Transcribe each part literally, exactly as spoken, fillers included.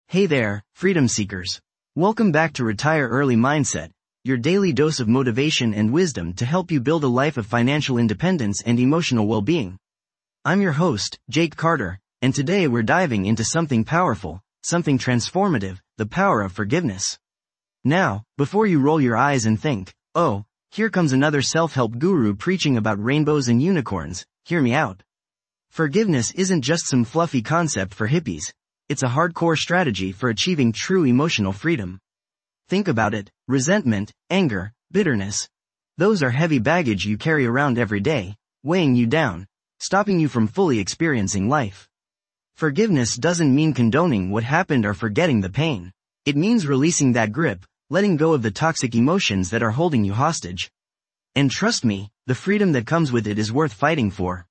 Hey there, freedom seekers. Welcome back to Retire Early Mindset, your daily dose of motivation and wisdom to help you build a life of financial independence and emotional well-being. I'm your host, Jake Carter, and today we're diving into something powerful, something transformative, the power of forgiveness. Now, before you roll your eyes and think, oh, here comes another self-help guru preaching about rainbows and unicorns, hear me out. Forgiveness isn't just some fluffy concept for hippies. It's a hardcore strategy for achieving true emotional freedom. Think about it, resentment, anger, bitterness. Those are heavy baggage you carry around every day, weighing you down, stopping you from fully experiencing life. Forgiveness doesn't mean condoning what happened or forgetting the pain. It means releasing that grip, letting go of the toxic emotions that are holding you hostage. And trust me, the freedom that comes with it is worth fighting for.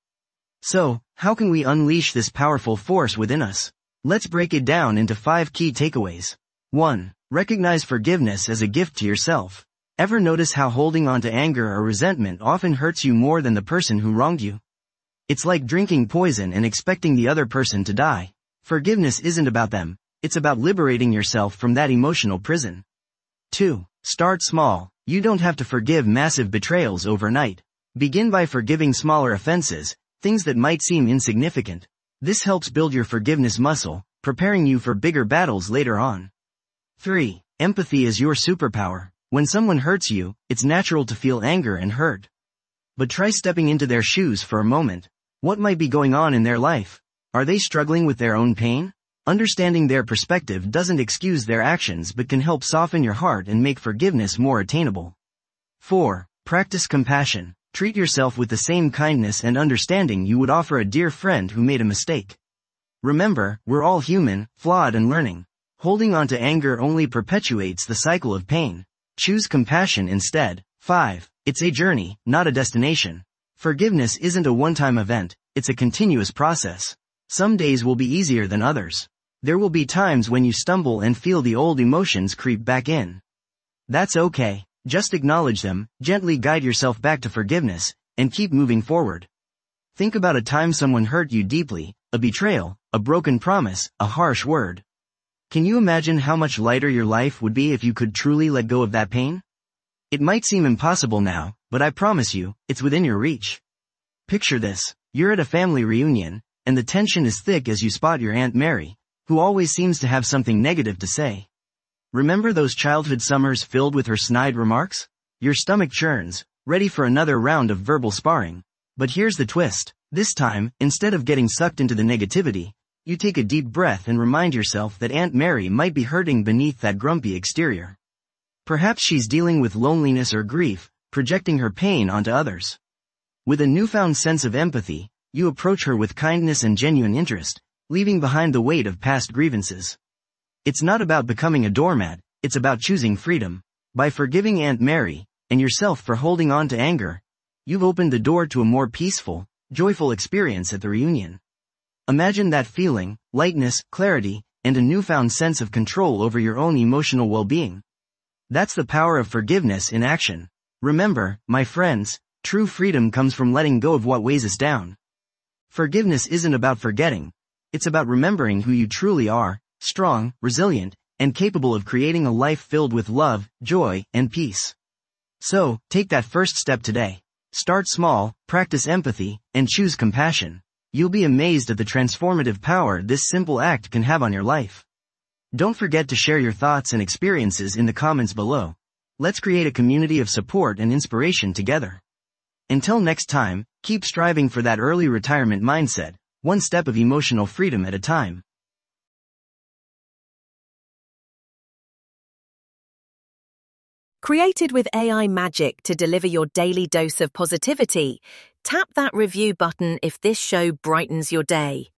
So, how can we unleash this powerful force within us? Let's break it down into five key takeaways. one. Recognize forgiveness as a gift to yourself. Ever notice how holding on to anger or resentment often hurts you more than the person who wronged you? It's like drinking poison and expecting the other person to die. Forgiveness isn't about them, it's about liberating yourself from that emotional prison. two. Start small. You don't have to forgive massive betrayals overnight. Begin by forgiving smaller offenses, things that might seem insignificant. This helps build your forgiveness muscle, preparing you for bigger battles later on. three. Empathy is your superpower. When someone hurts you, it's natural to feel anger and hurt. But try stepping into their shoes for a moment. What might be going on in their life? Are they struggling with their own pain? Understanding their perspective doesn't excuse their actions but can help soften your heart and make forgiveness more attainable. four. Practice compassion. Treat yourself with the same kindness and understanding you would offer a dear friend who made a mistake. Remember, we're all human, flawed and learning. Holding on to anger only perpetuates the cycle of pain. Choose compassion instead. five. It's a journey, not a destination. Forgiveness isn't a one-time event, it's a continuous process. Some days will be easier than others. There will be times when you stumble and feel the old emotions creep back in. That's okay. Just acknowledge them, gently guide yourself back to forgiveness, and keep moving forward. Think about a time someone hurt you deeply, a betrayal, a broken promise, a harsh word. Can you imagine how much lighter your life would be if you could truly let go of that pain? It might seem impossible now, but I promise you, it's within your reach. Picture this, you're at a family reunion, and the tension is thick as you spot your Aunt Mary, who always seems to have something negative to say. Remember those childhood summers filled with her snide remarks? Your stomach churns, ready for another round of verbal sparring. But here's the twist. This time, instead of getting sucked into the negativity, you take a deep breath and remind yourself that Aunt Mary might be hurting beneath that grumpy exterior. Perhaps she's dealing with loneliness or grief, projecting her pain onto others. With a newfound sense of empathy, you approach her with kindness and genuine interest, leaving behind the weight of past grievances. It's not about becoming a doormat, it's about choosing freedom. By forgiving Aunt Mary, and yourself for holding on to anger, you've opened the door to a more peaceful, joyful experience at the reunion. Imagine that feeling, lightness, clarity, and a newfound sense of control over your own emotional well-being. That's the power of forgiveness in action. Remember, my friends, true freedom comes from letting go of what weighs us down. Forgiveness isn't about forgetting, it's about remembering who you truly are. Strong, resilient, and capable of creating a life filled with love, joy, and peace. So, take that first step today. Start small, practice empathy, and choose compassion. You'll be amazed at the transformative power this simple act can have on your life. Don't forget to share your thoughts and experiences in the comments below. Let's create a community of support and inspiration together. Until next time, keep striving for that early retirement mindset, one step of emotional freedom at a time. Created with A I magic to deliver your daily dose of positivity, tap that review button if this show brightens your day.